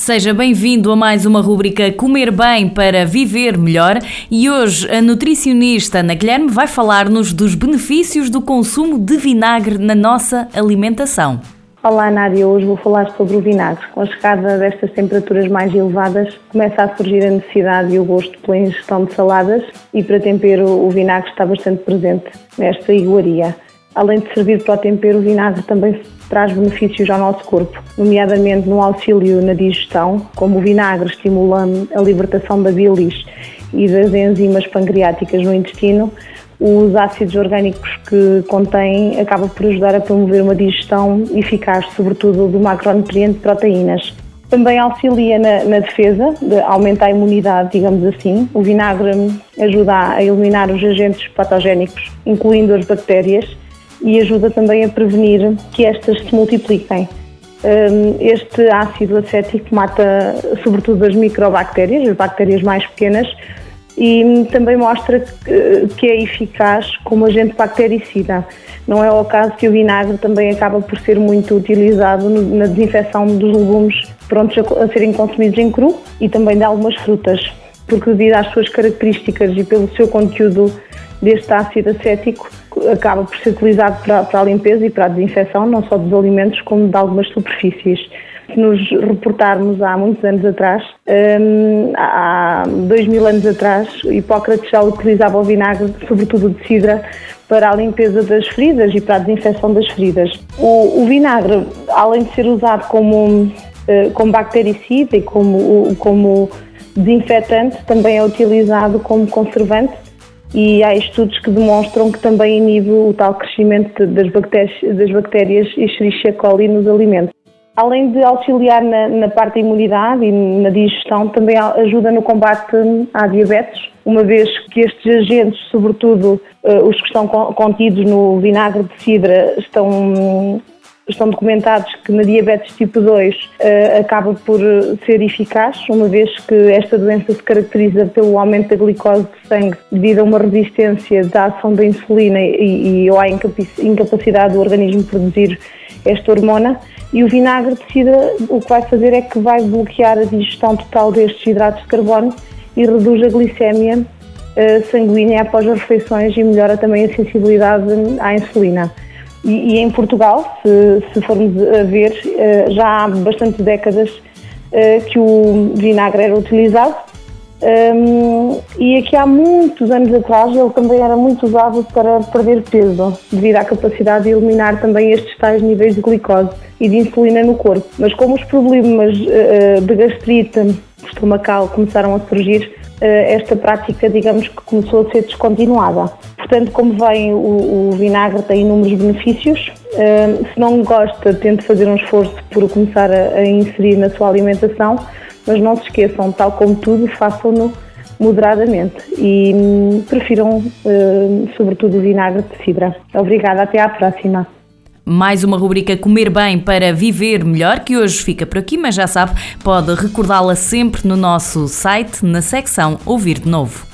Seja bem-vindo a mais uma rubrica Comer Bem para Viver Melhor e hoje a nutricionista Ana Guilherme vai falar-nos dos benefícios do consumo de vinagre na nossa alimentação. Olá Nádia, hoje vou falar sobre o vinagre. Com a chegada destas temperaturas mais elevadas, começa a surgir a necessidade e o gosto pela ingestão de saladas e para tempero o vinagre está bastante presente nesta iguaria. Além de servir para o tempero, o vinagre também traz benefícios ao nosso corpo, nomeadamente no auxílio na digestão, como o vinagre estimula a libertação da bilis e das enzimas pancreáticas no intestino. Os ácidos orgânicos que contém acabam por ajudar a promover uma digestão eficaz, sobretudo do macronutriente proteínas. Também auxilia na defesa, aumenta a imunidade, digamos assim. O vinagre ajuda a eliminar os agentes patogénicos, incluindo as bactérias, e ajuda também a prevenir que estas se multipliquem. Este ácido acético mata sobretudo as microbactérias, as bactérias mais pequenas, e também mostra que é eficaz como agente bactericida. Não é o caso que o vinagre também acaba por ser muito utilizado na desinfecção dos legumes prontos a serem consumidos em cru e também de algumas frutas, porque devido às suas características e pelo seu conteúdo deste ácido acético, acaba por ser utilizado para a limpeza e para a desinfecção, não só dos alimentos, como de algumas superfícies. Se nos reportarmos há muitos anos atrás, há 2000 anos atrás, Hipócrates já utilizava o vinagre, sobretudo de cidra, para a limpeza das feridas e para a desinfecção das feridas. O vinagre, além de ser usado como bactericida e como desinfetante, também é utilizado como conservante. E há estudos que demonstram que também inibe o tal crescimento das bactérias Escherichia coli nos alimentos. Além de auxiliar na parte da imunidade e na digestão, também ajuda no combate à diabetes, uma vez que estes agentes, sobretudo os que estão contidos no vinagre de cidra, estão documentados que na diabetes tipo 2 acaba por ser eficaz, uma vez que esta doença se caracteriza pelo aumento da glicose de sangue devido a uma resistência da ação da insulina ou à incapacidade do organismo produzir esta hormona. E o vinagre de cidra o que vai fazer é que vai bloquear a digestão total destes hidratos de carbono e reduz a glicémia sanguínea após as refeições e melhora também a sensibilidade à insulina. E em Portugal, se formos a ver, já há bastantes décadas que o vinagre era utilizado e aqui há muitos anos atrás ele também era muito usado para perder peso, devido à capacidade de eliminar também estes tais níveis de glicose e de insulina no corpo. Mas como os problemas de gastrite estomacal começaram a surgir, esta prática, digamos que começou a ser descontinuada. Portanto, como veem, o vinagre tem inúmeros benefícios. Se não gosta, tente fazer um esforço por começar a inserir na sua alimentação, mas não se esqueçam, tal como tudo, façam-no moderadamente e prefiram, sobretudo, o vinagre de cidra. Obrigada, até à próxima. Mais uma rubrica Comer Bem para Viver Melhor, que hoje fica por aqui, mas já sabe, pode recordá-la sempre no nosso site, na secção Ouvir de Novo.